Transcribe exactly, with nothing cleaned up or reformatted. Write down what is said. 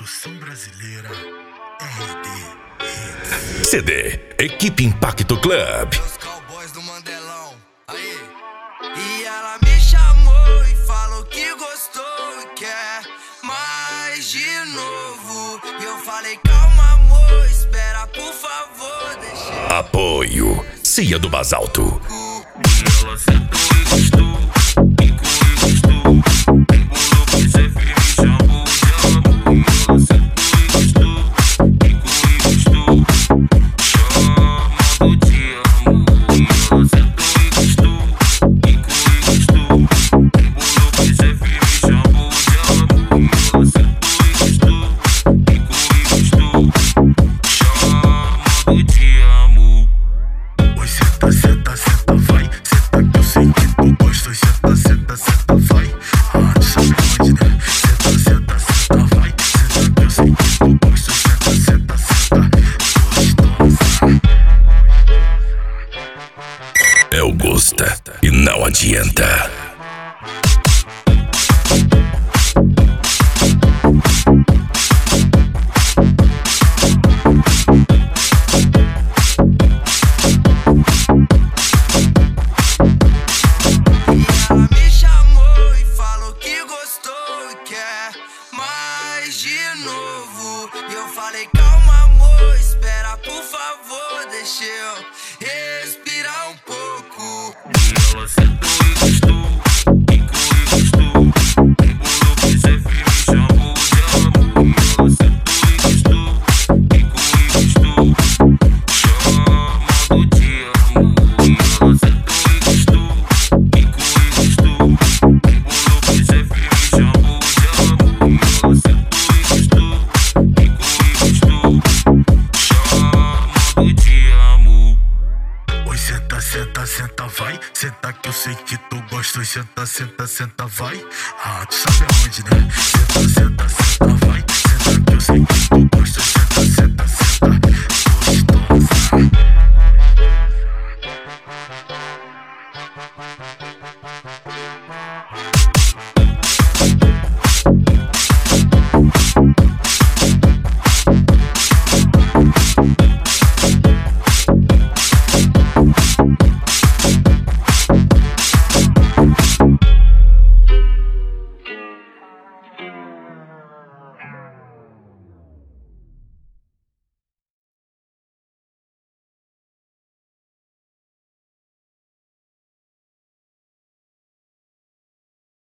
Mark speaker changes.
Speaker 1: Produção brasileira R D
Speaker 2: C D Equipe Impacto Club.
Speaker 3: Os cowboys do Mandelão. Aí. E ela me chamou e falou que gostou e quer mais de novo. E eu falei, calma amor, espera por favor, deixa.
Speaker 2: Apoio Cia do Basalto.
Speaker 4: E ela sentou e gostou, ficou e gostou. Pulou que cê me chamou de amor. E ela sentou e gostou, ficou e gostou. Chamando de amor. E ela sentou e gostou, ficou e gostou. Pulou que cê me chamou de amor. E ela sentou e gostou, ficou e gostou. Chamando de amor.
Speaker 1: Oi, senta, senta, senta, vai. Senta que eu sei que tu gosta. Oi, senta, senta, senta, vai. Ah, tu sabe onde, né? Senta, senta, senta, vai. Senta que eu sei que tu gosta. Senta, senta, senta, gostosa.
Speaker 2: É o Gusta e não adianta.
Speaker 3: Ela me chamou e falou que gostou e quer mais de novo. E eu falei, calma amor, espera por favor, deixa eu respirar um pouco.
Speaker 4: E ela sentou e gostou, ficou e gostou. Pulou que cê me chamou de amor. E ela sentou e gostou, ficou e gostou. Chamando de amor. E ela sentou e gostou, ficou e gostou. Pulou que cê me chamou de amor. E ela sentou e gostou, ficou e gostou. Chamando de amor.
Speaker 1: Oi, senta, senta, senta, vai. Senta que eu sei que tu gosta. Oi, senta, senta, senta, vai. Ah, tu sabe aonde, né? Senta, senta, senta, vai. Senta que eu sei que tu gosta. Senta, senta, senta.